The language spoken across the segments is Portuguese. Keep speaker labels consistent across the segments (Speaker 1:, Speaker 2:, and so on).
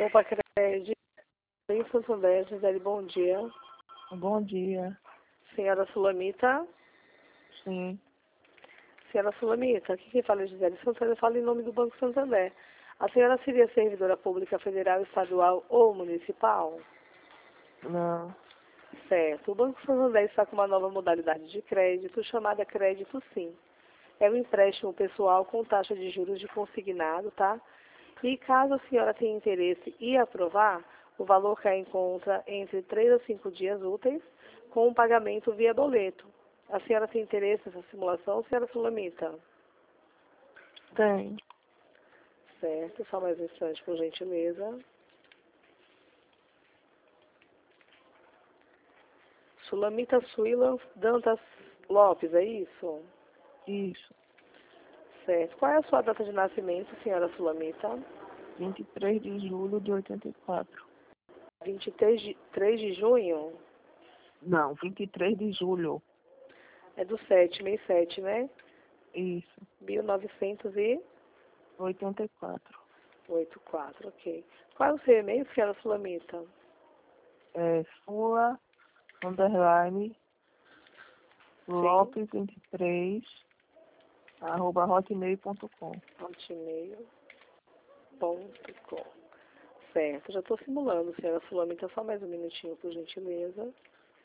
Speaker 1: Opa, Crédito, em Santo André, Gisele, bom dia.
Speaker 2: Bom dia.
Speaker 1: Senhora Sulamita?
Speaker 2: Sim.
Speaker 1: Senhora Sulamita, aqui quem fala é Gisele Santander, fala em nome do Banco Santander. A senhora seria servidora pública federal, estadual ou municipal?
Speaker 2: Não.
Speaker 1: Certo. O Banco Santander está com uma nova modalidade de crédito, chamada Crédito Sim. É um empréstimo pessoal com taxa de juros de consignado, tá? E caso a senhora tenha interesse e aprovar, o valor cai em conta entre 3 a 5 dias úteis, com um pagamento via boleto. A senhora tem interesse nessa simulação, senhora Sulamita?
Speaker 2: Tem.
Speaker 1: Certo, só mais um instante, por gentileza. Sulamita Suíla Dantas Lopes, é isso?
Speaker 2: Isso.
Speaker 1: Certo. Qual é a sua data de nascimento, senhora Sulamita?
Speaker 2: 23 de julho de 84.
Speaker 1: 3 de junho?
Speaker 2: Não, 23 de julho.
Speaker 1: É do 7, mês 7, né?
Speaker 2: Isso.
Speaker 1: 1984,
Speaker 2: 84.
Speaker 1: ok. Qual é o seu e-mail, senhora Sulamita?
Speaker 2: É Sula, underline, Lopes 23, arroba hotmail.com.
Speaker 1: hotmail.com. Certo, já estou simulando, senhora Sulamita, só mais um minutinho, por gentileza.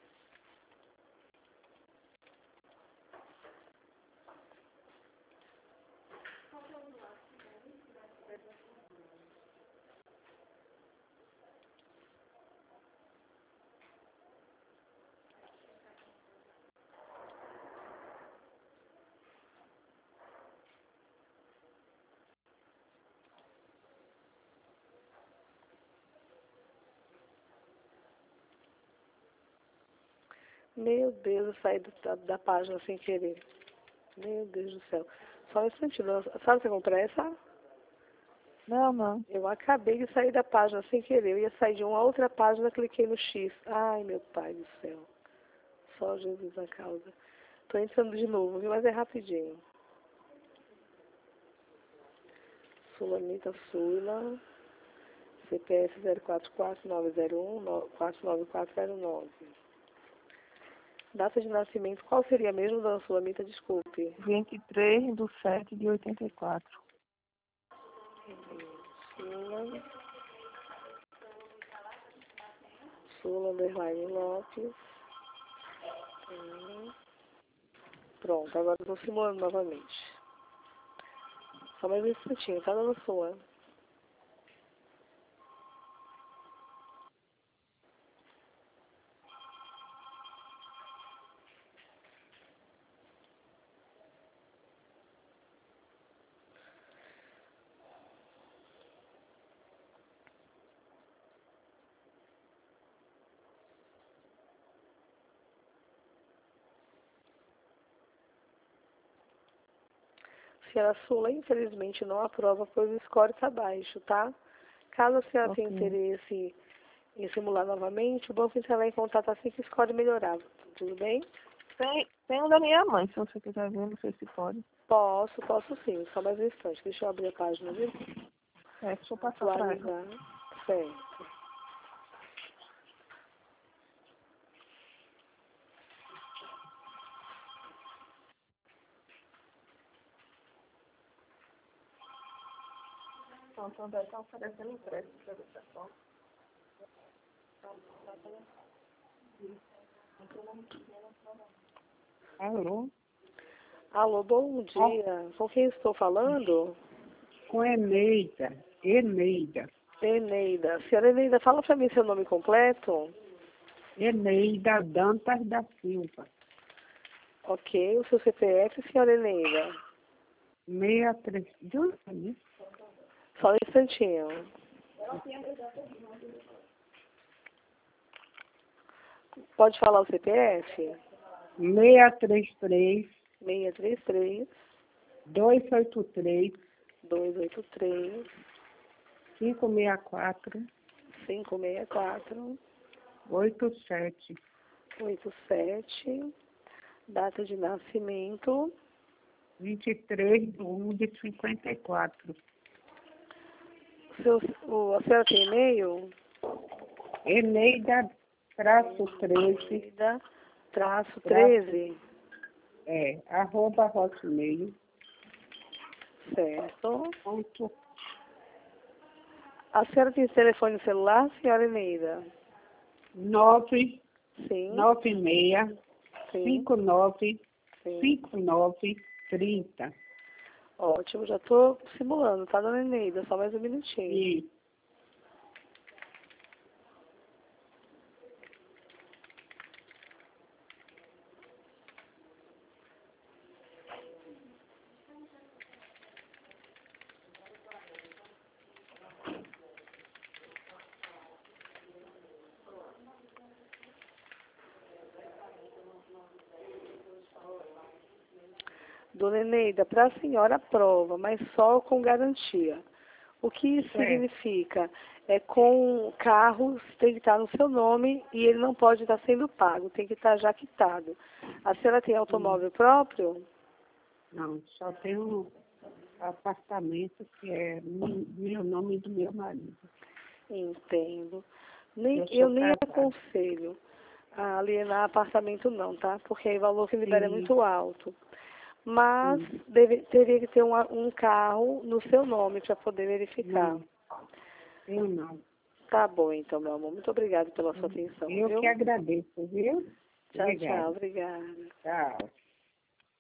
Speaker 1: Meu Deus, eu saí da página sem querer. Meu Deus do céu. Só um instantinho. Sabe você com pressa?
Speaker 2: Não.
Speaker 1: Eu acabei de sair da página sem querer. Eu ia sair de uma outra página, cliquei no X. Ai, meu pai do céu. Só Jesus na causa. Tô entrando de novo, viu? Mas é rapidinho. Sulamita Sula, CPF 044901-49409. Data de nascimento, qual seria mesmo, dona Sulamita? Desculpe.
Speaker 2: 23 de 7 de 84.
Speaker 1: Sula underline Lopes. Pronto, agora estou simulando novamente. Só mais um instantinho, tá, dona Sula? Senhora Sula, infelizmente não aprova, pois o score está baixo, tá? Caso a senhora tenha interesse em simular novamente, o banco entrará em contato assim que o score melhorar. Tudo bem?
Speaker 2: Tem um da minha mãe, se você quiser ver, não sei se pode.
Speaker 1: Posso sim, só mais um instante. Deixa eu abrir a página, viu?
Speaker 2: Deixa eu passar pra ela.
Speaker 1: Atualizar. Certo.
Speaker 2: Então, também está oferecendo empréstimo para você só. Alô?
Speaker 1: Alô, bom dia. Com quem estou falando?
Speaker 3: Com Eneida.
Speaker 1: Eneida. Senhora Eneida, fala para mim seu nome completo.
Speaker 3: Eneida Dantas da Silva.
Speaker 1: Ok, o seu CPF, senhora Eneida.
Speaker 3: 63.
Speaker 1: Só um instantinho. Pode falar o CPF?
Speaker 3: 633
Speaker 1: 633
Speaker 3: 283
Speaker 1: 283
Speaker 3: 564
Speaker 1: 564
Speaker 3: 87.
Speaker 1: 87. Data de nascimento
Speaker 3: 23 de 1 de 54.
Speaker 1: A senhora tem e-mail?
Speaker 3: Eneida, traço 13,
Speaker 1: Eneida, traço 13.
Speaker 3: arroba hotmail.
Speaker 1: Certo.
Speaker 3: Ponto.
Speaker 1: A senhora tem telefone celular, senhora Eneida?
Speaker 3: 9,
Speaker 1: Sim.
Speaker 3: 96,
Speaker 1: Sim.
Speaker 3: 59,
Speaker 1: Sim.
Speaker 3: 59, 30.
Speaker 1: Ótimo, já estou simulando, tá, dona Eneida? Só mais um minutinho.
Speaker 3: E
Speaker 1: Dona Eneida, para a senhora aprova, mas só com garantia. O que isso
Speaker 3: Certo.
Speaker 1: significa? É com carro, tem que estar no seu nome e ele não pode estar sendo pago, tem que estar já quitado. A senhora tem automóvel próprio?
Speaker 3: não, só tem um apartamento que é meu nome e do meu marido.
Speaker 1: Entendo.
Speaker 3: Eu
Speaker 1: Eu
Speaker 3: sou
Speaker 1: nem
Speaker 3: casada.
Speaker 1: aconselho a alienar apartamento não, tá? Porque aí o valor que libera é
Speaker 3: Sim.
Speaker 1: muito alto. Mas
Speaker 3: Sim.
Speaker 1: teria que ter um carro no seu nome para poder verificar.
Speaker 3: Não, eu não.
Speaker 1: Tá bom, então, meu amor. Muito obrigada pela sua atenção,
Speaker 3: Eu
Speaker 1: viu?
Speaker 3: que agradeço, viu?
Speaker 1: Tchau,
Speaker 3: Obrigada.
Speaker 1: tchau. Obrigada.
Speaker 3: Tchau.